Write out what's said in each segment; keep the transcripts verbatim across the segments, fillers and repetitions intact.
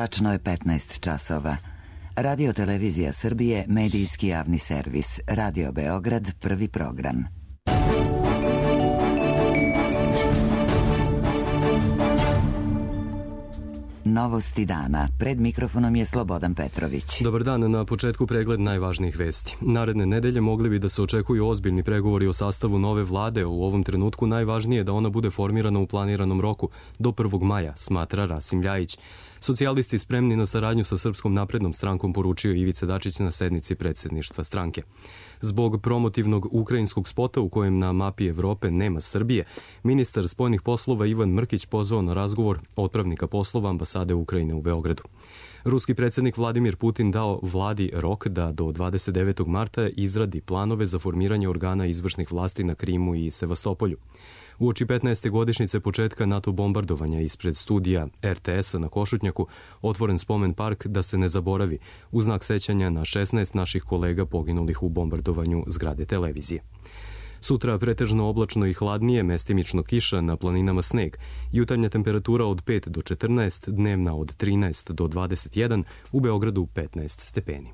Tačno je petnaest časova. Radio Televizija Srbije, medijski javni servis. Radio Beograd, prvi program. Novosti dana. Pred mikrofonom je Slobodan Petrović. Dobar dan, na početku pregled najvažnijih vesti. Naredne nedelje mogli bi da se očekuju ozbiljni pregovori o sastavu nove vlade. U ovom trenutku najvažnije je da ona bude formirana u planiranom roku do prvog maja, smatra Rasim Ljajić. Socijalisti spremni na saradnju sa Srpskom naprednom strankom, poručio Ivica Dačić na sednici predsjedništva stranke. Zbog promotivnog ukrajinskog spota u kojem na mapi Evrope nema Srbije, ministar spoljnih poslova Ivan Mrkić pozvao na razgovor otpravnika poslova ambasade Ukrajine u Beogradu. Ruski predsjednik Vladimir Putin dao vladi rok da do dvadeset devetog marta izradi planove za formiranje organa izvršnih vlasti na Krimu i Sevastopolju. Uoči petnaeste godišnjice početka NATO bombardovanja ispred studija er te esa na Košutnjaku otvoren spomen park da se ne zaboravi, u znak sećanja na šesnaest naših kolega poginulih u bombardovanju zgrade televizije. Sutra pretežno oblačno i hladnije, mestimično kiša, na planinama sneg. Jutarnja temperatura od pet do četrnaest, dnevna od trinaest do dvadeset jedan, u Beogradu petnaest stepeni.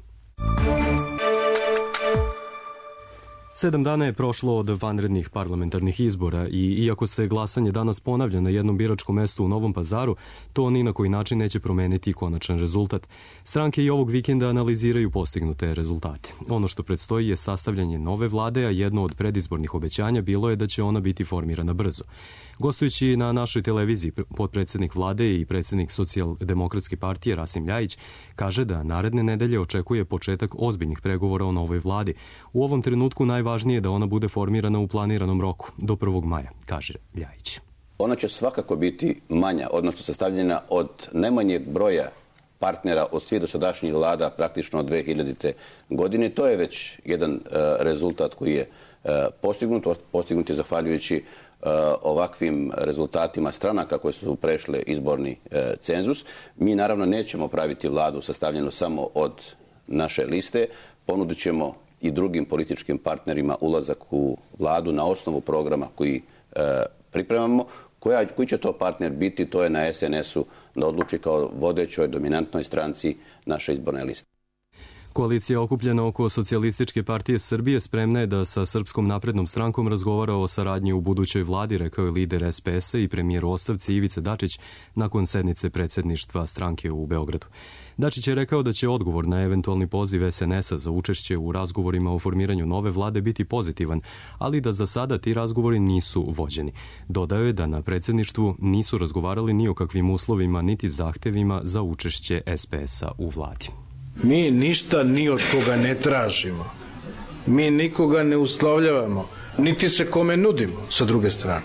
Sedam dana je prošlo od vanrednih parlamentarnih izbora i iako se glasanje danas ponavlja na jednom biračkom mestu u Novom Pazaru, to ni na koji način neće promeniti konačan rezultat. Stranke i ovog vikenda analiziraju postignute rezultate. Ono što predstoji je sastavljanje nove vlade, a jedno od predizbornih obećanja bilo je da će ona biti formirana brzo. Gostujući na našoj televiziji, potpredsjednik vlade i predsjednik Socijaldemokratske partije Rasim Ljajić kaže da naredne nedelje očekuje početak ozbiljnih pregovora o novoj vladi. U ovom trenutku najvažnije je da ona bude formirana u planiranom roku, do prvog maja, kaže Ljajić. Ona će svakako biti manja, odnosno sastavljena od najmanjeg broja partnera od svih dosadašnjih vlada praktično od dve hiljadite. godine. To je već jedan uh, rezultat koji je uh, postignut. Postignut je zahvaljujući uh, ovakvim rezultatima stranaka koje su prešle izborni uh, cenzus. Mi naravno nećemo praviti vladu sastavljenu samo od naše liste. Ponudit ćemo i drugim političkim partnerima ulazak u vladu na osnovu programa koji e, pripremamo. Koja, koji će to partner biti, to je na es en esu da odluči kao vodećoj dominantnoj stranci naše izborne liste. Koalicija okupljena oko Socijalističke partije Srbije spremna je da sa Srpskom naprednom strankom razgovara o saradnji u budućoj vladi, rekao je lider es pe esa i premijer u ostavci Ivica Dačić nakon sednice predsjedništva stranke u Beogradu. Dačić je rekao da će odgovor na eventualni poziv es en esa za učešće u razgovorima o formiranju nove vlade biti pozitivan, ali da za sada ti razgovori nisu vođeni. Dodao je da na predsjedništvu nisu razgovarali ni o kakvim uslovima niti zahtevima za učešće es pe esa u vladi. Mi ništa ni od koga ne tražimo. Mi nikoga ne uslovljavamo. Niti se kome nudimo sa druge strane.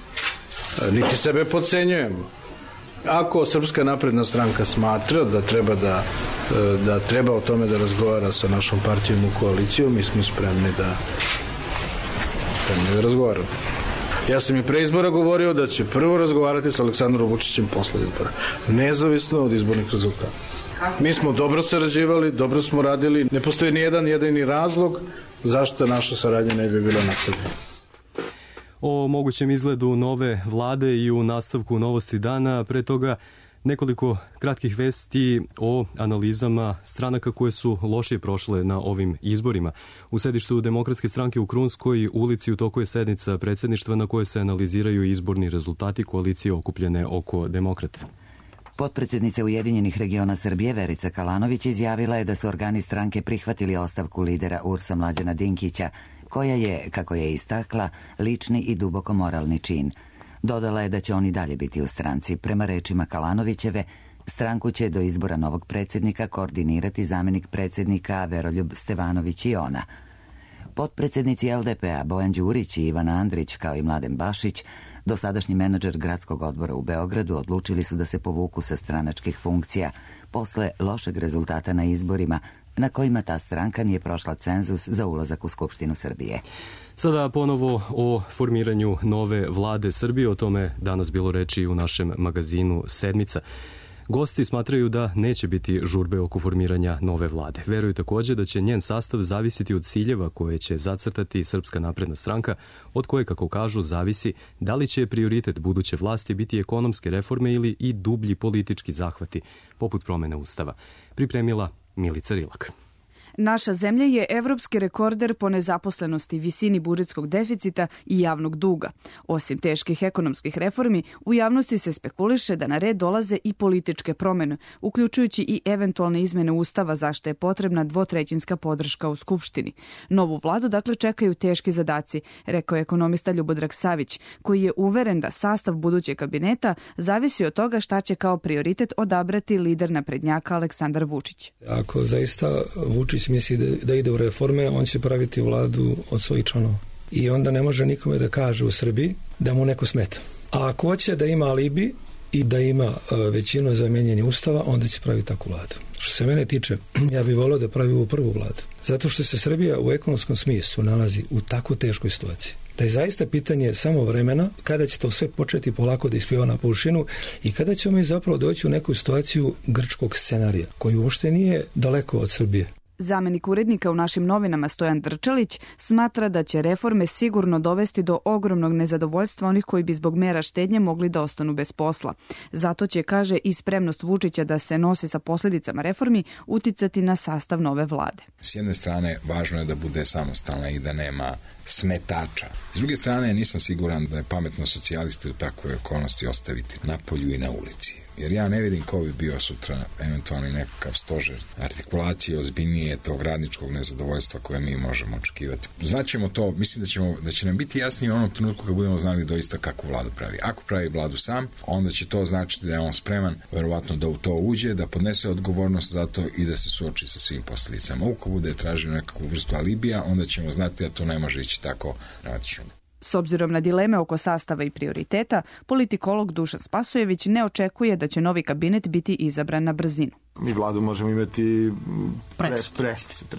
Niti sebe podcenjujemo. Ako Srpska napredna stranka smatra da treba da, da treba o tome da razgovara sa našom partijom u koaliciju, mi smo spremni da, spremni da razgovaramo. Ja sam i pre izbora govorio da će prvo razgovarati sa Aleksandrom Vučićem posle izbora, nezavisno od izbornih rezultata. Mi smo dobro sarađivali, dobro smo radili, ne postoji ni jedan jedini razlog zašto naša saradnja ne bi bila nastavljena. O mogućem izgledu nove vlade i u nastavku Novosti dana, pre toga nekoliko kratkih vesti o analizama stranaka koje su lošije prošle na ovim izborima. U sedištu Demokratske stranke u Krunskoj ulici u toku je sednica predsjedništva na kojoj se analiziraju izborni rezultati koalicije okupljene oko Demokrata. Potpredsjednica Ujedinjenih regiona Srbije Verica Kalanović izjavila je da su organi stranke prihvatili ostavku lidera U R S-a Mlađana Dinkića, koja je, kako je istakla, lični i duboko moralni čin. Dodala je da će oni dalje biti u stranci. Prema rečima Kalanovićeve, stranku će do izbora novog predsjednika koordinirati zamjenik predsjednika Veroljub Stevanović i ona. Potpredsjednici el de pe a Bojan Đurić i Ivana Andrić, kao i Mladen Bašić, dosadašnji menadžer gradskog odbora u Beogradu, odlučili su da se povuku sa stranačkih funkcija posle lošeg rezultata na izborima na kojima ta stranka nije prošla cenzus za ulazak u Skupštinu Srbije. Sada ponovo o formiranju nove vlade Srbije, o tome danas bilo reči u našem magazinu Sedmica. Gosti smatraju da neće biti žurbe oko formiranja nove vlade. Veruju također da će njen sastav zavisiti od ciljeva koje će zacrtati Srpska napredna stranka, od koje, kako kažu, zavisi da li će prioritet buduće vlasti biti ekonomske reforme ili i dublji politički zahvati, poput promjene Ustava. Pripremila Milica Rilak. Naša zemlja je evropski rekorder po nezaposlenosti, visini budžetskog deficita i javnog duga. Osim teških ekonomskih reformi, u javnosti se spekuliše da na red dolaze i političke promjene, uključujući i eventualne izmjene Ustava za što je potrebna dvotrećinska podrška u Skupštini. Novu vladu dakle čekaju teški zadaci, rekao je ekonomista Ljubodrag Savić, koji je uveren da sastav budućeg kabineta zavisi od toga šta će kao prioritet odabrati lider naprednjaka Aleksandar Vučić. Ako zaista Vučić misli da, da ide u reforme, on će praviti vladu od svojih članova. I onda ne može nikome da kaže u Srbiji da mu neko smeta. A ako hoće da ima alibi i da ima većinu za menjanje Ustava, onda će praviti takvu vladu. Što se mene tiče, ja bih volio da pravi ovu prvu vladu. Zato što se Srbija u ekonomskom smislu nalazi u tako teškoj situaciji. Da je zaista pitanje samo vremena kada će to sve početi polako da ispjeva na površinu i kada ćemo mi zapravo doći u neku situaciju grčkog scenarija, koji uopšte nije daleko od Srbije. Zamenik urednika u našim novinama Stojan Drčelić smatra da će reforme sigurno dovesti do ogromnog nezadovoljstva onih koji bi zbog mera štednje mogli da ostanu bez posla. Zato će, kaže, i spremnost Vučića da se nosi sa posljedicama reformi uticati na sastav nove vlade. S jedne strane, važno je da bude samostalna i da nema smetača. S druge strane, nisam siguran da je pametno socijaliste u takvoj okolnosti ostaviti na polju i na ulici. Jer ja ne vidim ko bi bio sutra eventualni nekakav stožer artikulacije ozbiljnije tog radničkog nezadovoljstva koje mi možemo očekivati. Znaćemo to, mislim da, ćemo, da će nam biti jasnije u onom trenutku kad budemo znali doista kakvu vladu pravi. Ako pravi vladu sam, onda će to značiti da je on spreman verovatno da u to uđe, da podnese odgovornost za to i da se suoči sa svim posljedicama. Uko bude tražio nekakvu vrstu alibija, onda ćemo znati da to ne može ići tako dramatično. S obzirom na dileme oko sastava i prioriteta, politikolog Dušan Spasojević ne očekuje da će novi kabinet biti izabran na brzinu. Mi vladu možemo imati presutra,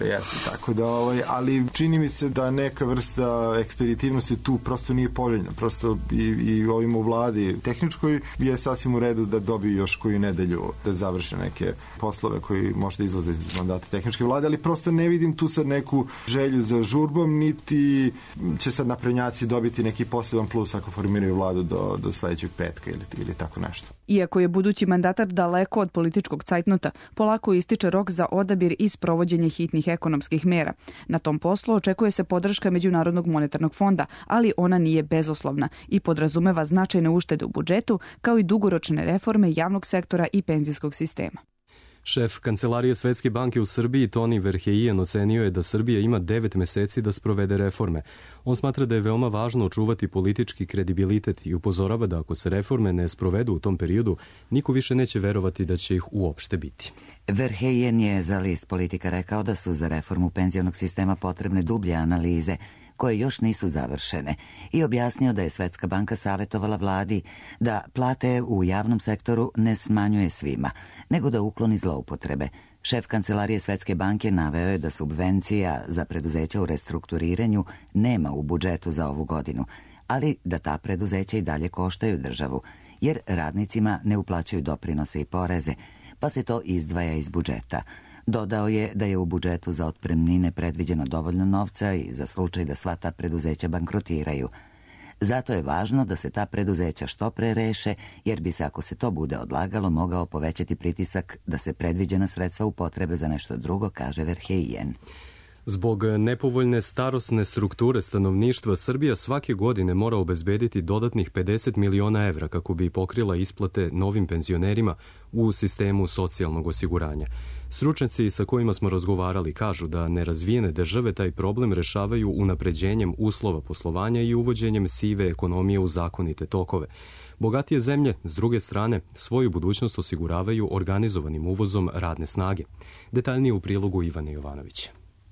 tako da, ovaj, ali čini mi se da neka vrsta ekspeditivnosti tu prosto nije poželjna. Prosto i, i ovim u vladi tehničkoj je sasvim u redu da dobiju još koju nedelju da završe neke poslove koji možda izlaze iz mandata tehničke vlade, ali prosto ne vidim tu sad neku želju za žurbom, niti će sad naprednjaci dobiti neki poseban plus ako formiraju vladu do, do sledećeg petka ili, ili tako nešto. Iako je budući mandatar daleko od političkog cajtnota, polako ističe rok za odabir i sprovođenje hitnih ekonomskih mera. Na tom poslu očekuje se podrška Međunarodnog monetarnog fonda, ali ona nije bezuslovna i podrazumeva značajne uštede u budžetu, kao i dugoročne reforme javnog sektora i penzijskog sistema. Šef Kancelarije Svetske banke u Srbiji Toni Verheijen ocenio je da Srbija ima devet meseci da sprovede reforme. On smatra da je veoma važno očuvati politički kredibilitet i upozorava da ako se reforme ne sprovedu u tom periodu, niko više neće verovati da će ih uopšte biti. Verheijen je za list Politika rekao da su za reformu penzionog sistema potrebne dublje analize, koje još nisu završene, i objasnio da je Svetska banka savjetovala vladi da plate u javnom sektoru ne smanjuje svima, nego da ukloni zloupotrebe. Šef Kancelarije Svetske banke naveo je da subvencija za preduzeća u restrukturiranju nema u budžetu za ovu godinu, ali da ta preduzeća i dalje koštaju državu, jer radnicima ne uplaćuju doprinose i poreze, pa se to izdvaja iz budžeta. Dodao je da je u budžetu za otpremnine predviđeno dovoljno novca i za slučaj da sva ta preduzeća bankrotiraju. Zato je važno da se ta preduzeća što pre reše, jer bi se, ako se to bude odlagalo, mogao povećati pritisak da se predviđena sredstva upotrebe za nešto drugo, kaže Verheijen. Zbog nepovoljne starosne strukture stanovništva, Srbija svake godine mora obezbediti dodatnih pedeset miliona evra kako bi pokrila isplate novim penzionerima u sistemu socijalnog osiguranja. Stručnjaci sa kojima smo razgovarali kažu da nerazvijene države taj problem rešavaju unapređenjem uslova poslovanja i uvođenjem sive ekonomije u zakonite tokove. Bogatije zemlje, s druge strane, svoju budućnost osiguravaju organizovanim uvozom radne snage. Detaljnije u prilogu Ivane Jovanovića.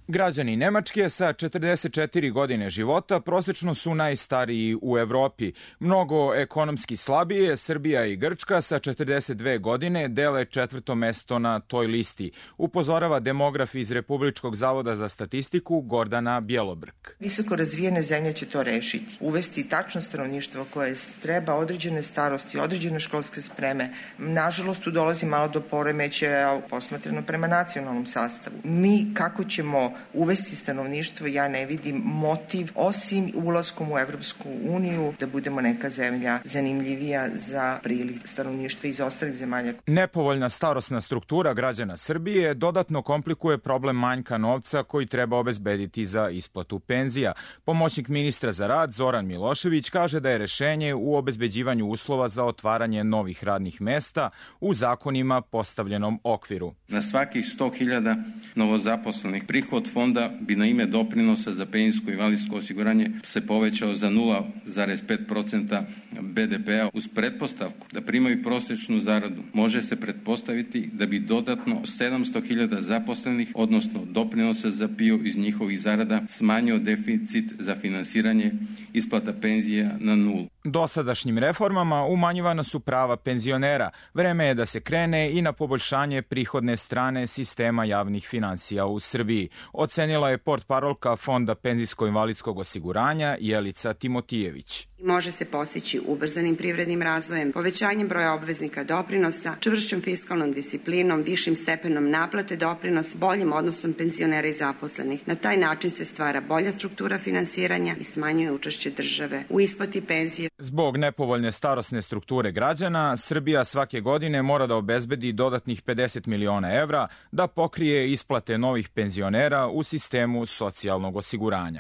Građani Nemačke sa četrdeset četiri godine života prosečno su najstariji u Evropi. Mnogo ekonomski slabije Srbija i Grčka sa četrdeset dve godine dele četvrto mesto na toj listi, upozorava demograf iz Republičkog zavoda za statistiku Gordana Bjelobrk. Visoko razvijene zemlje će to rešiti. Uvesti tačno stanovništvo koje treba određene starosti, određene školske spreme. Nažalost, tu dolazi malo do poremećaja posmatrano prema nacionalnom sastavu. Mi kako ćemo uvesti stanovništvo, ja ne vidim motiv osim ulaskom u Evropsku uniju da budemo neka zemlja zanimljivija za priliv stanovništva iz ostalih zemalja. Nepovoljna starosna struktura građana Srbije dodatno komplikuje problem manjka novca koji treba obezbediti za isplatu penzija. Pomoćnik ministra za rad Zoran Milošević kaže da je rešenje u obezbeđivanju uslova za otvaranje novih radnih mesta u zakonima postavljenom okviru. Na svakih sto hiljada novozaposlenih prihod fonda bi na ime doprinosa za penzijsko i invalidsko osiguranje se povećao za nula zarez pet procenta be de pea uz pretpostavku da primaju prosječnu zaradu. Može se pretpostaviti da bi dodatno sedamsto hiljada zaposlenih, odnosno doprinosa za pio iz njihovih zarada, smanjio deficit za finansiranje isplata penzija na nulu. Dosadašnjim reformama umanjivana su prava penzionera. Vreme je da se krene i na poboljšanje prihodne strane sistema javnih finansija u Srbiji, ocenila je portparolka Fonda penzijsko-invalidskog osiguranja Jelica Timotijević. Može se postići ubrzanim privrednim razvojem, povećanjem broja obveznika doprinosa, čvršćom fiskalnom disciplinom, višim stepenom naplate doprinosa, boljim odnosom penzionera i zaposlenih. Na taj način se stvara bolja struktura finansiranja i smanjuje učešće države u isplati penzije. Zbog nepovoljne starosne strukture građana, Srbija svake godine mora da obezbedi dodatnih pedeset miliona evra da pokrije isplate novih penzionera u sistemu socijalnog osiguranja.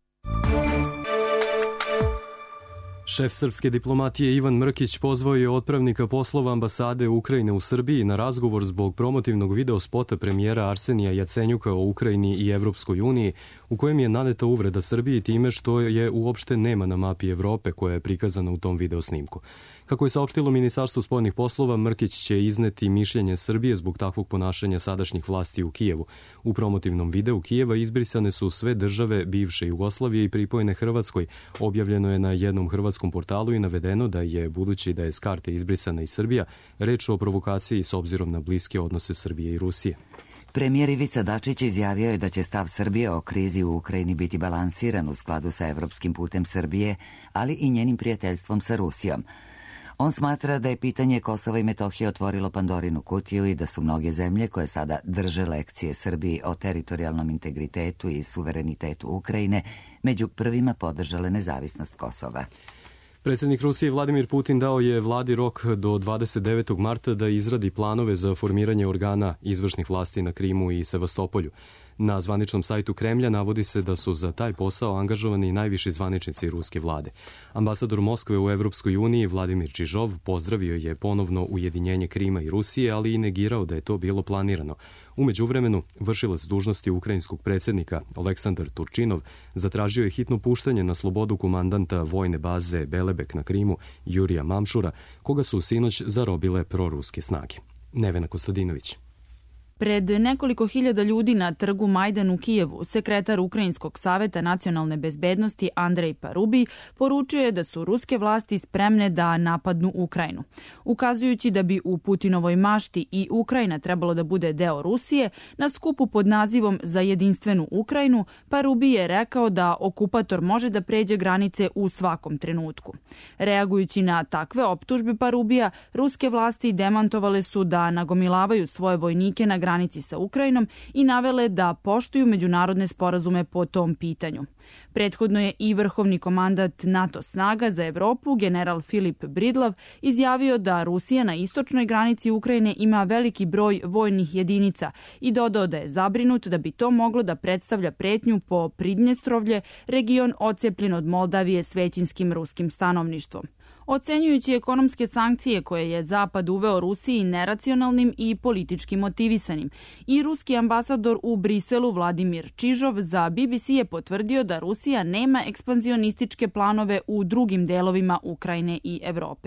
Šef srpske diplomatije Ivan Mrkić pozvao je otpravnika poslova ambasade Ukrajine u Srbiji na razgovor zbog promotivnog videospota premijera Arsenija Jacenjuka o Ukrajini i Evropskoj uniji, u kojem je naneta uvreda Srbiji time što je uopšte nema na mapi Evrope koja je prikazana u tom videosnimku. Kako je saopštilo Ministarstvo spoljnih poslova, Mrkić će izneti mišljenje Srbije zbog takvog ponašanja sadašnjih vlasti u Kijevu. U promotivnom videu Kijeva izbrisane su sve države bivše Jugoslavije i pripojene Hrvatskoj. Objavljeno je na jednom hrvatskom portalu i navedeno da je, budući da je s karte izbrisana i Srbija, reč o provokaciji s obzirom na bliske odnose Srbije i Rusije. Premijer Ivica Dačić izjavio je da će stav Srbije o krizi u Ukrajini biti balansiran u skladu sa evropskim putem Srbije, ali i njenim prijateljstvom sa Rusijom. On smatra da je pitanje Kosova i Metohije otvorilo Pandorinu kutiju i da su mnoge zemlje koje sada drže lekcije Srbiji o teritorijalnom integritetu i suverenitetu Ukrajine među prvima podržale nezavisnost Kosova. Predsjednik Rusije Vladimir Putin dao je vladi rok do dvadeset devetog marta da izradi planove za formiranje organa izvršnih vlasti na Krimu i Sevastopolju. Na zvaničnom sajtu Kremlja navodi se da su za taj posao angažovani najviši zvaničnici ruske vlade. Ambasador Moskve u Evropskoj uniji Vladimir Čižov pozdravio je ponovno ujedinjenje Krima i Rusije, ali i negirao da je to bilo planirano. U međuvremenu, vršilac dužnosti ukrajinskog predsjednika Aleksandar Turčinov zatražio je hitno puštanje na slobodu komandanta vojne baze Belebek na Krimu Jurija Mamšura, koga su sinoć zarobile proruske snage. Nevena Kostadinović. Pred nekoliko hiljada ljudi na trgu Majdan u Kijevu, sekretar Ukrajinskog saveta nacionalne bezbednosti Andrej Parubi poručio je da su ruske vlasti spremne da napadnu Ukrajinu. Ukazujući da bi u Putinovoj mašti i Ukrajina trebalo da bude deo Rusije, na skupu pod nazivom Za jedinstvenu Ukrajinu, Parubi je rekao da okupator može da pređe granice u svakom trenutku. Reagujući na takve optužbe Parubija, ruske vlasti demantovale su da nagomilavaju svoje vojnike na granici granici sa Ukrajinom i navele da poštuju međunarodne sporazume po tom pitanju. Prethodno je i vrhovni komandant NATO snaga za Evropu, general Filip Bridlav, izjavio da Rusija na istočnoj granici Ukrajine ima veliki broj vojnih jedinica i dodao da je zabrinut da bi to moglo da predstavlja pretnju po Pridnjestrovlje, region odcepljen od Moldavije s većinskim ruskim stanovništvom. Ocenjujući ekonomske sankcije koje je Zapad uveo Rusiji neracionalnim i politički motivisanim, i ruski ambasador u Briselu Vladimir Čižov za B B C je potvrdio da Rusija nema ekspanzionističke planove u drugim delovima Ukrajine i Evrope.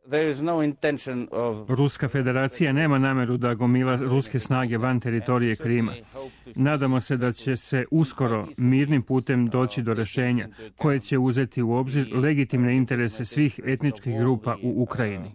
Ruska federacija nema nameru da gomila ruske snage van teritorije Krima. Nadamo se da će se uskoro mirnim putem doći do rešenja koje će uzeti u obzir legitimne interese svih etničkih grupa u Ukrajini.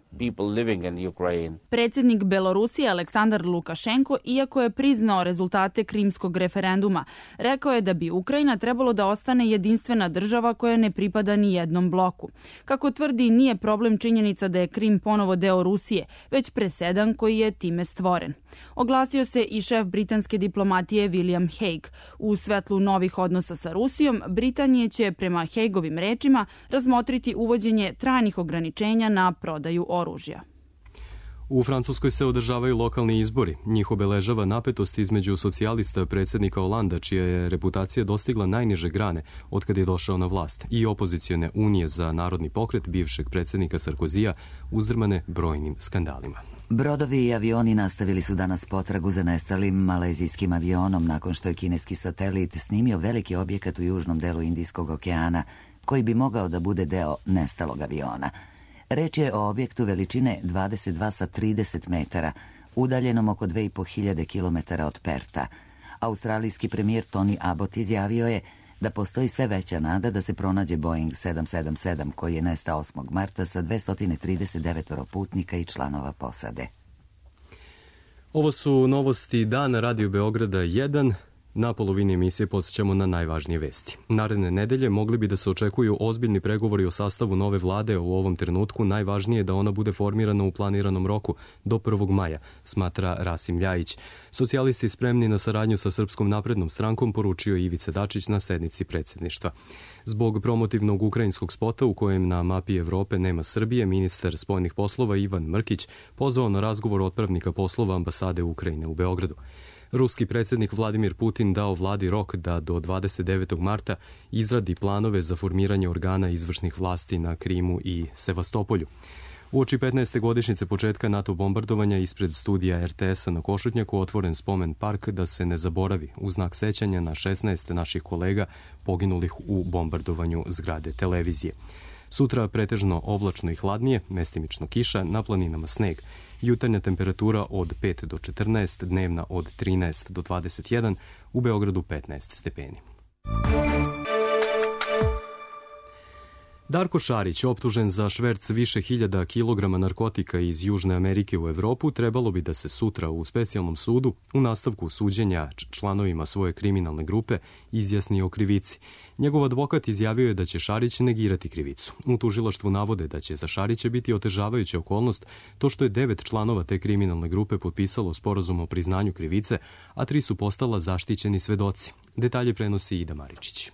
Predsjednik Belorusije Aleksandar Lukašenko, iako je priznao rezultate krimskog referenduma, rekao je da bi Ukrajina trebalo da ostane jedinstvena država koja ne pripada ni jednom bloku. Kako tvrdi, nije problem činjenica da je Krim ponovo deo Rusije, već presedan koji je time stvoren. Oglasio se i šef britanske diplomatije William Hague. U svetlu novih odnosa sa Rusijom, Britanije će prema Hagovim rečima razmotriti uvođenje trajnih ograničenja na prodaju oružja. U Francuskoj se održavaju lokalni izbori. Njih obeležava napetost između socijalista predsjednika Holanda, čija je reputacija dostigla najniže grane otkad je došao na vlast, i opozicione unije za narodni pokret bivšeg predsjednika Sarkozija, uzdrmane brojnim skandalima. Brodovi i avioni nastavili su danas potragu za nestalim malezijskim avionom nakon što je kineski satelit snimio veliki objekat u južnom delu Indijskog okeana koji bi mogao da bude deo nestalog aviona. Reč je o objektu veličine dvadeset dva sa trideset metara, udaljenom oko dve i po hiljade kilometara od Perta. Australijski premijer Tony Abbott izjavio je da postoji sve veća nada da se pronađe Boeing sedam sedam sedam koji je nestao osmog marta sa dvesta trideset devet putnika i članova posade. Ovo su novosti dana Radio Beograda jedan. Na polovini emisije posjećamo na najvažnije vesti. Naredne nedelje mogli bi da se očekuju ozbiljni pregovori o sastavu nove vlade. U ovom trenutku najvažnije je da ona bude formirana u planiranom roku do prvog maja, smatra Rasim Ljajić. Socijalisti spremni na saradnju sa Srpskom naprednom strankom, poručio Ivica Dačić na sednici predsjedništva. Zbog promotivnog ukrajinskog spota u kojem na mapi Evrope nema Srbije, ministar spoljnih poslova Ivan Mrkić pozvao na razgovor otpravnika poslova ambasade Ukrajine u Beogradu. Ruski predsjednik Vladimir Putin dao vladi rok da do dvadeset devetog marta izradi planove za formiranje organa izvršnih vlasti na Krimu i Sevastopolju. Uoči petnaeste godišnjice početka NATO bombardovanja ispred studija er te esa na Košutnjaku otvoren spomen park da se ne zaboravi u znak sećanja na šesnaest naših kolega poginulih u bombardovanju zgrade televizije. Sutra pretežno oblačno i hladnije, mestimično kiša, na planinama sneg. Jutarnja temperatura od pet do četrnaest, dnevna od trinaest do dvadeset jedan, u Beogradu petnaest stepeni. Darko Šarić, optužen za šverc više hiljada kilograma narkotika iz Južne Amerike u Evropu, trebalo bi da se sutra u specijalnom sudu, u nastavku suđenja članovima svoje kriminalne grupe, izjasni o krivici. Njegov advokat izjavio je da će Šarić negirati krivicu. U tužilaštvu navode da će za Šarića biti otežavajuća okolnost to što je devet članova te kriminalne grupe potpisalo sporazum o priznanju krivice, a tri su postala zaštićeni svedoci. Detalje prenosi Ida Maričić.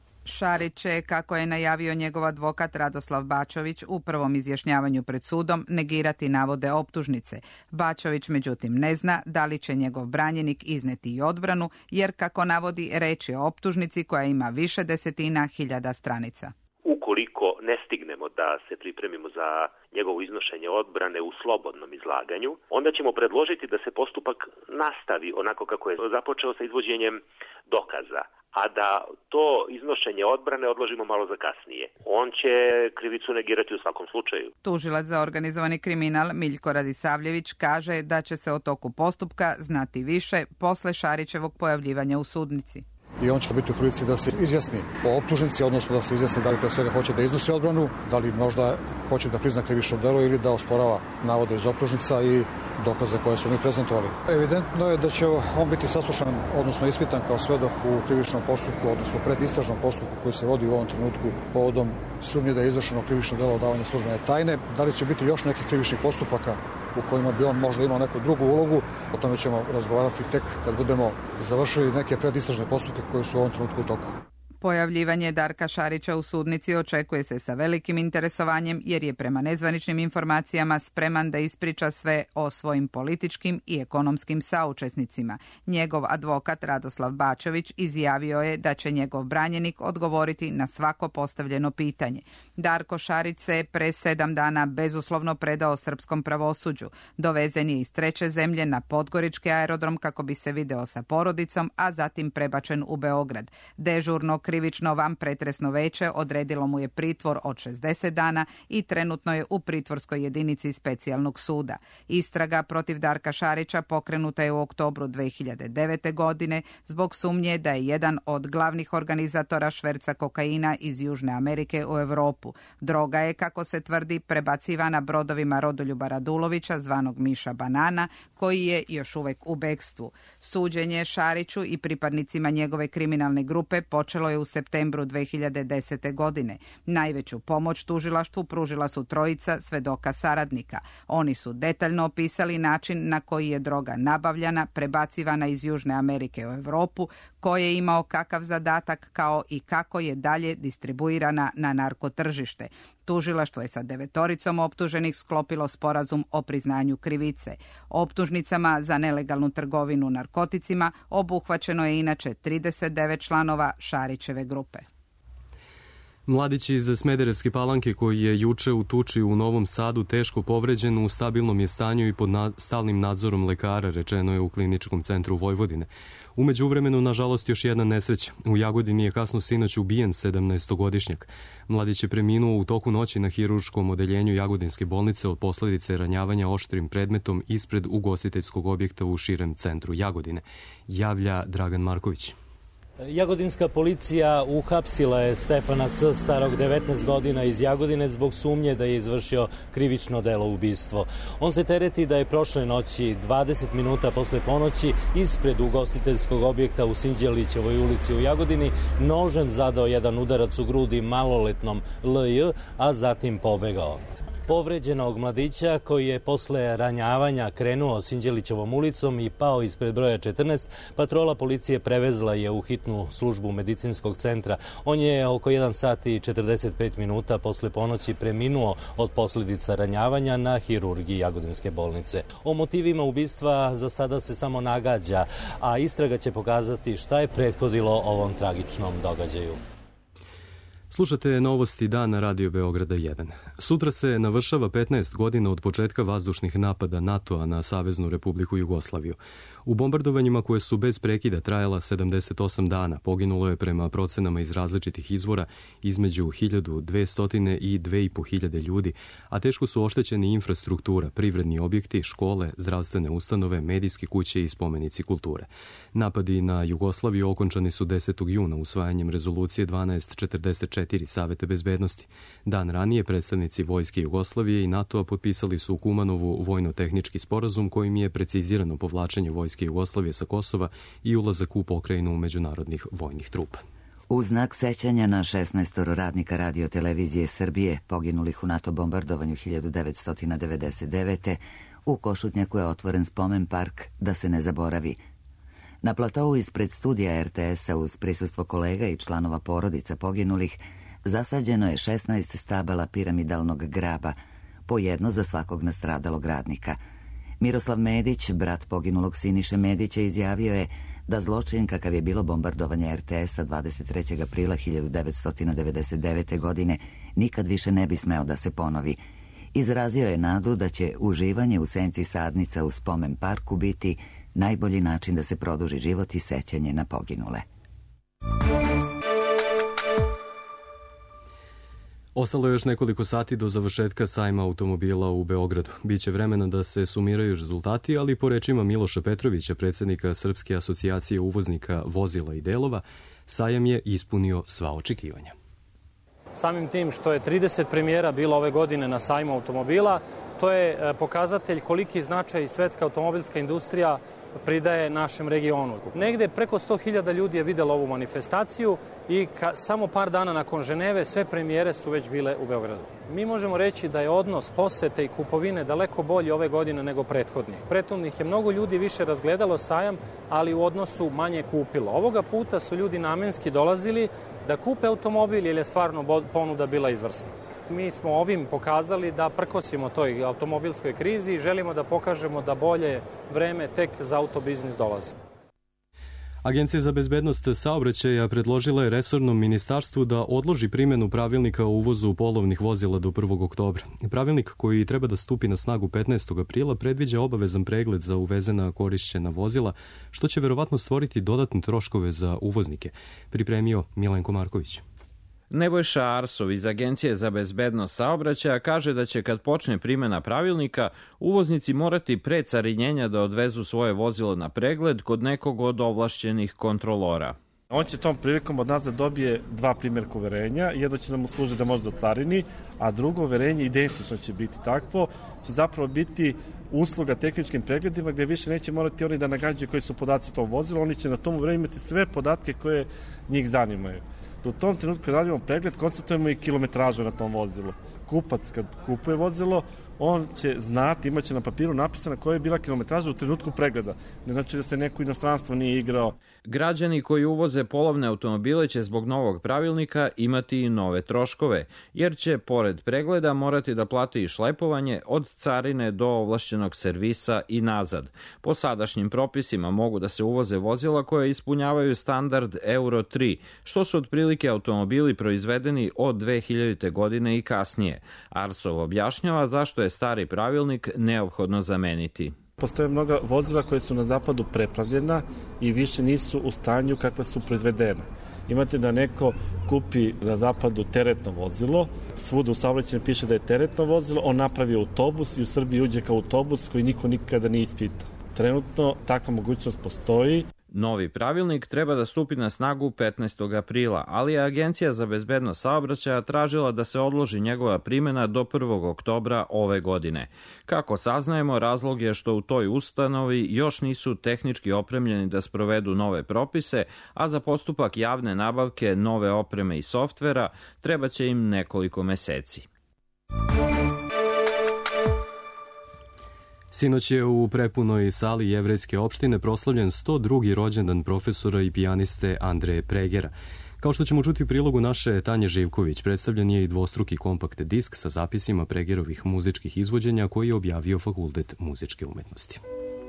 Šarić će, kako je najavio njegov advokat Radoslav Bačović u prvom izjašnjavanju pred sudom, negirati navode optužnice. Bačović međutim ne zna da li će njegov branjenik izneti i odbranu, jer kako navodi reč je o optužnici koja ima više desetina hiljada stranica. Ukoliko ne stignemo da se pripremimo za njegovo iznošenje odbrane u slobodnom izlaganju, onda ćemo predložiti da se postupak nastavi onako kako je započeo sa izvođenjem dokaza, a da to iznošenje odbrane odložimo malo za kasnije. On će krivicu negirati u svakom slučaju. Tužilac za organizovani kriminal Miljko Radisavljević kaže da će se o toku postupka znati više posle Šarićevog pojavljivanja u sudnici. I on će biti u prilici da se izjasni o optužnici, odnosno da se izjasni da li pre svega hoće da iznosi odbranu, da li možda hoće da prizna krivično delo ili da osporava navode iz optužnica i dokaze koje su mi prezentovali. Evidentno je da će on biti saslušan, odnosno ispitan kao svedok u krivičnom postupku, odnosno predistražnom postupku koji se vodi u ovom trenutku povodom sumnje da je izvršeno krivično delo odavanja službene tajne. Da li će biti još nekih krivičnih postupaka u kojima bi on možda imao neku drugu ulogu, o tome ćemo razgovarati tek kad budemo završili neke predistražne postupke koje su u ovom trenutku u toku. Pojavljivanje Darka Šarića u sudnici očekuje se sa velikim interesovanjem jer je prema nezvaničnim informacijama spreman da ispriča sve o svojim političkim i ekonomskim saučesnicima. Njegov advokat Radoslav Bačović izjavio je da će njegov branjenik odgovoriti na svako postavljeno pitanje. Darko Šarić se pre sedam dana bezuslovno predao srpskom pravosuđu. Dovezen je iz treće zemlje na Podgorički aerodrom kako bi se video sa porodicom, a zatim prebačen u Beograd. Dežurno krivično vanpretresno veće odredilo mu je pritvor od šezdeset dana i trenutno je u pritvorskoj jedinici specijalnog suda. Istraga protiv Darka Šarića pokrenuta je u oktobru dve hiljade devete. godine zbog sumnje da je jedan od glavnih organizatora šverca kokaina iz Južne Amerike u Europu. Droga je, kako se tvrdi, prebacivana brodovima Rodoljuba Radulovića, zvanog Miša Banana, koji je još uvek u bekstvu. Suđenje Šariću i pripadnicima njegove kriminalne grupe počelo je u septembru dve hiljade desete. godine. Najveću pomoć tužilaštvu pružila su trojica svedoka saradnika. Oni su detaljno opisali način na koji je droga nabavljana, prebacivana iz Južne Amerike u Europu, ko je imao kakav zadatak, kao i kako je dalje distribuirana na narkotržište. Tužilaštvo je sa devetoricom optuženih sklopilo sporazum o priznanju krivice. Optužnicama za nelegalnu trgovinu narkoticima obuhvaćeno je inače trideset devet članova Šarićeve grupe. Mladić iz Smederevske Palanke, koji je juče u tuči u Novom Sadu teško povređen, u stabilnom je stanju i pod na, stalnim nadzorom lekara, rečeno je u Kliničkom centru Vojvodine. U međuvremenu, nažalost, još jedna nesreća. U Jagodini je kasno sinoć ubijen sedamnaestogodišnjak. Mladić je preminuo u toku noći na hirurškom odeljenju Jagodinske bolnice od posledice ranjavanja oštrim predmetom ispred ugostiteljskog objekta u širem centru Jagodine, javlja Dragan Marković. Jagodinska policija uhapsila je Stefana S. starog devetnaest godina iz Jagodine zbog sumnje da je izvršio krivično delo ubistvo. On se tereti da je prošle noći, dvadeset minuta posle ponoći, ispred ugostiteljskog objekta u Sinđelićevoj ulici u Jagodini nožem zadao jedan udarac u grudi maloletnom L J, a zatim pobegao. Povređenog mladića, koji je posle ranjavanja krenuo Sinđelićevom ulicom i pao ispred broja četrnaest, patrola policije prevezla je u hitnu službu medicinskog centra. On je oko jedan sat i četrdeset pet minuta posle ponoći preminuo od posljedica ranjavanja na hirurgiji Jagodinske bolnice. O motivima ubistva za sada se samo nagađa, a istraga će pokazati šta je prethodilo ovom tragičnom događaju. Slušate novosti dana Radio Beograda jedan. Sutra se navršava petnaest godina od početka vazdušnih napada NATO-a na Saveznu Republiku Jugoslaviju. U bombardovanjima koje su bez prekida trajala sedamdeset osam dana poginulo je prema procenama iz različitih izvora između hiljadu dvesta i dve i po hiljade ljudi, a teško su oštećeni infrastruktura, privredni objekti, škole, zdravstvene ustanove, medijske kuće i spomenici kulture. Napadi na Jugoslaviju okončani su desetog juna usvajanjem rezolucije dvanaest četrdeset četiri Saveta bezbednosti. Dan ranije predstavnici Vojske Jugoslavije i NATO-a potpisali su u Kumanovu vojno-tehnički sporazum kojim je precizirano povlačenje Vojske Jugoslavije sa Kosova i ulazak u pokrajinu međunarodnih vojnih trupa. U znak sećanja na šesnaestoro radnika Radio televizije Srbije poginulih u NATO bombardovanju hiljadu devetsto devedeset devete. u Košutnjaku je otvoren spomen park Da se ne zaboravi. Na platovu ispred studija er te es-a uz prisustvo kolega i članova porodica poginulih zasađeno je šesnaest stabala piramidalnog graba, po jedno za svakog nastradalog radnika. Miroslav Medić, brat poginulog Siniše Medića, izjavio je da zločin kakav je bilo bombardovanje er te es-a dvadeset trećeg aprila hiljadu devetsto devedeset devete. godine nikad više ne bi smeo da se ponovi. Izrazio je nadu da će uživanje u senci sadnica u spomen parku biti najbolji način da se produži život i sećanje na poginule. Ostalo je još nekoliko sati do završetka sajma automobila u Beogradu. Biće vremena da se sumiraju rezultati, ali po rečima Miloša Petrovića, predsjednika Srpske asocijacije uvoznika vozila i delova, sajam je ispunio sva očekivanja. Samim tim što je trideset premijera bilo ove godine na sajmu automobila, to je pokazatelj koliki značaj svetska automobilska industrija pridaje našem regionu. Negde preko sto hiljada ljudi je videlo ovu manifestaciju i ka, samo par dana nakon Ženeve sve premijere su već bile u Beogradu. Mi možemo reći da je odnos posete i kupovine daleko bolji ove godine nego prethodnih. Prethodnih je mnogo ljudi više razgledalo sajam, ali u odnosu manje kupilo. Ovoga puta su ljudi namenski dolazili da kupe automobil jer je stvarno ponuda bila izvrsna. Mi smo ovim pokazali da prkosimo toj automobilskoj krizi i želimo da pokažemo da bolje vreme tek za autobiznis dolazi. Agencija za bezbednost saobraćaja predložila je resornom ministarstvu da odloži primjenu pravilnika o uvozu polovnih vozila do prvog oktobra. Pravilnik koji treba da stupi na snagu petnaestog aprila predviđa obavezan pregled za uvezena korišćena vozila, što će verovatno stvoriti dodatne troškove za uvoznike, pripremio Milenko Marković. Nebojša Arsov iz Agencije za bezbednost saobraćaja kaže da će kad počne primjena pravilnika uvoznici morati pre carinjenja da odvezu svoje vozilo na pregled kod nekog od ovlašćenih kontrolora. On će tom prilikom od nas da dobije dva primjerka uverenja, jedno će da mu služi da može da carini, a drugo uverenje identično će biti takvo, će zapravo biti usluga tehničkim pregledima gdje više neće morati oni da nagađaju koji su podaci tom vozilu, oni će na tom uverenju imati sve podatke koje njih zanimaju. U tom trenutku kad radimo pregled, konstatujemo i kilometražu na tom vozilu. Kupac kad kupuje vozilo, on će znati, imaće na papiru napisana koja je bila kilometraža u trenutku pregleda. Ne znači da se neko inostranstvo nije igrao. Građani koji uvoze polovne automobile će zbog novog pravilnika imati i nove troškove, jer će pored pregleda morati da plate i šlepovanje od carine do ovlašćenog servisa i nazad. Po sadašnjim propisima mogu da se uvoze vozila koja ispunjavaju standard Euro tri, što su otprilike automobili proizvedeni od dve hiljadite. godine i kasnije. Arsov objašnjava zašto je stari pravilnik neophodno zameniti. Postoje mnoga vozila koje su na zapadu preplavljena i više nisu u stanju kakva su proizvedena. Imate da neko kupi na zapadu teretno vozilo, svuda u saobraćaju piše da je teretno vozilo, on napravi autobus i u Srbiji uđe kao autobus koji niko nikada nije ispitao. Trenutno takva mogućnost postoji. Novi pravilnik treba da stupi na snagu petnaestog aprila, ali je Agencija za bezbednost saobraćaja tražila da se odloži njegova primjena do prvog oktobra ove godine. Kako saznajemo, razlog je što u toj ustanovi još nisu tehnički opremljeni da sprovedu nove propise, a za postupak javne nabavke nove opreme i softvera treba će im nekoliko meseci. Sinoć je u prepunoj sali Jevrejske opštine proslavljen sto drugi rođendan profesora i pijaniste Andreje Pregera. Kao što ćemo čuti u prilogu naše Tanje Živković, predstavljen je i dvostruki kompakt disk sa zapisima Pregerovih muzičkih izvođenja koji je objavio Fakultet muzičke umetnosti.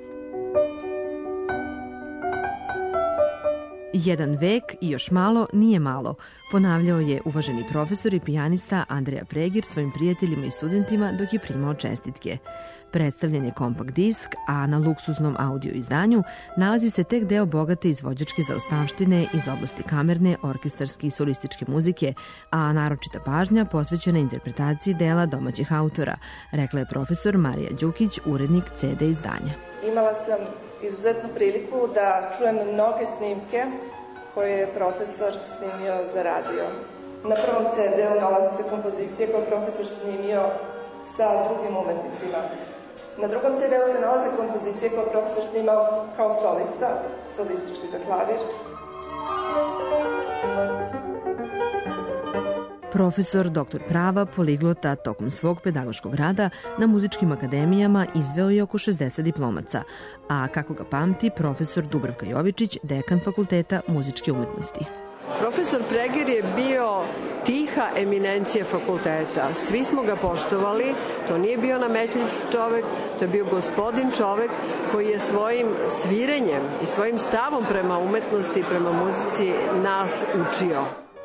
Jedan vek i još malo nije malo, ponavljao je uvaženi profesor i pijanista Andreja Pregir svojim prijateljima i studentima dok je primao čestitke. Predstavljen je kompakt disk, a na luksuznom audio izdanju nalazi se tek deo bogate izvođačke zaostavštine iz oblasti kamerne, orkestarske i solističke muzike, a naročita pažnja posvećena interpretaciji dela domaćih autora, rekla je profesor Marija Đukić, urednik ce de izdanja. Imala sam izuzetnu priliku da čujem mnoge snimke koje je profesor snimio za radio. Na prvom ce deu nalaze se kompozicije koje je profesor snimio sa drugim umetnicima. Na drugom ce deu se nalaze kompozicije koje je profesor snimao kao solista, solistički za klavir. Profesor, doktor prava, poliglota, tokom svog pedagoškog rada na muzičkim akademijama izveo je oko šezdeset diplomaca, a kako ga pamti profesor Dubravka Jovičić, dekan Fakulteta muzičke umetnosti. Profesor Pregir je bio tiha eminencija fakulteta. Svi smo ga poštovali, to nije bio nametljiv čovek, to je bio gospodin čovek koji je svojim svirenjem i svojim stavom prema umetnosti, prema muzici nas učio.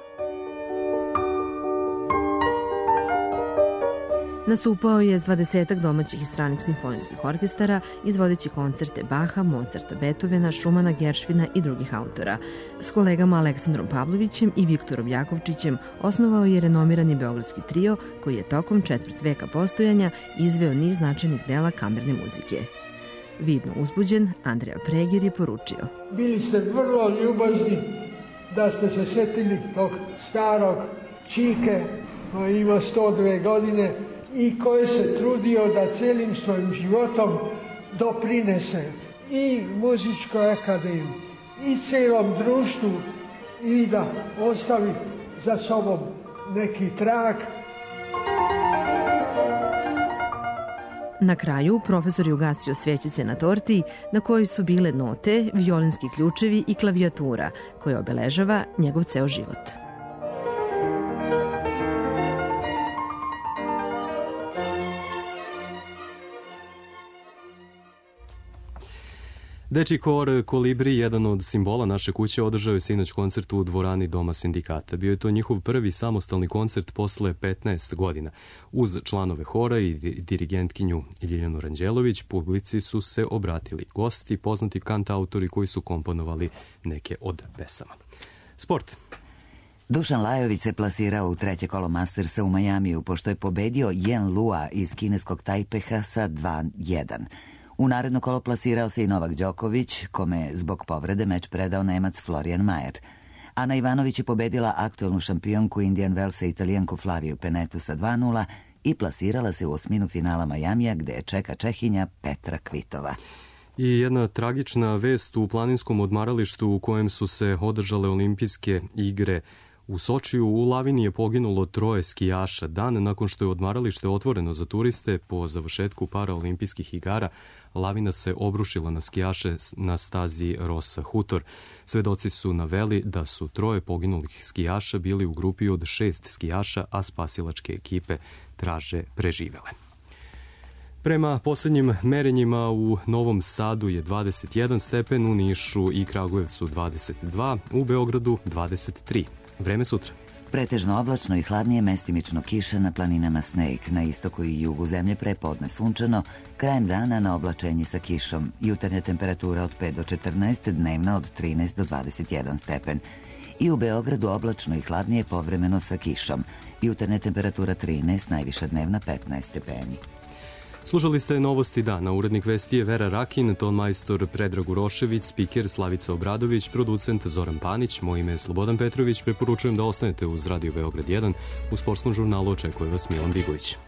Nastupao je s dvadesetak domaćih i stranih simfonijskih orkestara, izvodeći koncerte Baha, Mozarta, Beethovena, Šumana, Geršvina i drugih autora. S kolegama Aleksandrom Pavlovićem i Viktorom Jakovčićem osnovao je renomirani beogradski trio koji je tokom četvrt veka postojanja izveo niz značajnih dela kamerne muzike. Vidno uzbuđen, Andreja Pregir je poručio: Bili ste vrlo ljubazni da ste se sjetili tog starog čike koji ima sto dve godine i koji se trudio da celim svojim životom doprinese i muzičkoj akademiji i celom društvu i da ostavi za sobom neki trag. Na kraju, profesor je ugasio svećice na torti na kojoj su bile note, violinski ključevi i klavijatura koja obeležava njegov ceo život. Dečiji hor Kolibri, jedan od simbola naše kuće, održao je sinoć koncert u dvorani Doma sindikata. Bio je to njihov prvi samostalni koncert posle petnaest godina. Uz članove hora i dirigentkinju Ljiljanu Ranđelović, publici su se obratili gosti, poznati kantautori koji su komponovali neke od pesama. Sport. Dušan Lajović se plasirao u treće kolo Mastersa u Majamiju, pošto je pobedio Yen Lua iz kineskog Tajpeha sa dva jedan. U naredno kolo plasirao se i Novak Đoković, kome je zbog povrede meč predao Nemac Florian Mayer. Ana Ivanović je pobedila aktuelnu šampionku Indian Wellsa Italijanku Flaviju Penetu sa dva nula i plasirala se u osminu finala Majamija, gde je čeka Čehinja Petra Kvitova. I jedna tragična vest u planinskom odmaralištu u kojem su se održale olimpijske igre u Sočiju. U lavini je poginulo troje skijaša. Dan nakon što je odmaralište otvoreno za turiste po završetku paraolimpijskih igara, lavina se obrušila na skijaše na stazi Rosa Hutor. Svedoci su naveli da su troje poginulih skijaša bili u grupi od šest skijaša, a spasilačke ekipe traže preživele. Prema poslednjim merenjima u Novom Sadu je dvadeset jedan stepen, u Nišu i Kragujevcu dvadeset dva, u Beogradu dvadeset tri. Vreme sutra. Pretežno oblačno i hladnije, mestimično kiša, na planinama sneg, na istoku i jugu zemlje prepodne sunčano, krajem dana na oblačenje sa kišom, jutarnja temperatura od pet do četrnaest, dnevna od trinaest do dvadeset jedan stepen. I u Beogradu oblačno i hladnije, povremeno sa kišom, jutarnja temperatura trinaest, najviša dnevna petnaest stepeni. Slušali ste Novosti dana. Urednik vesti je Vera Rakin, ton majstor Predrag Urošević, spiker Slavica Obradović, producent Zoran Panić. Moje ime je Slobodan Petrović. Preporučujem da ostanete uz Radio Beograd jedan. U sportskom žurnalu očekuje vas Milan Bigović.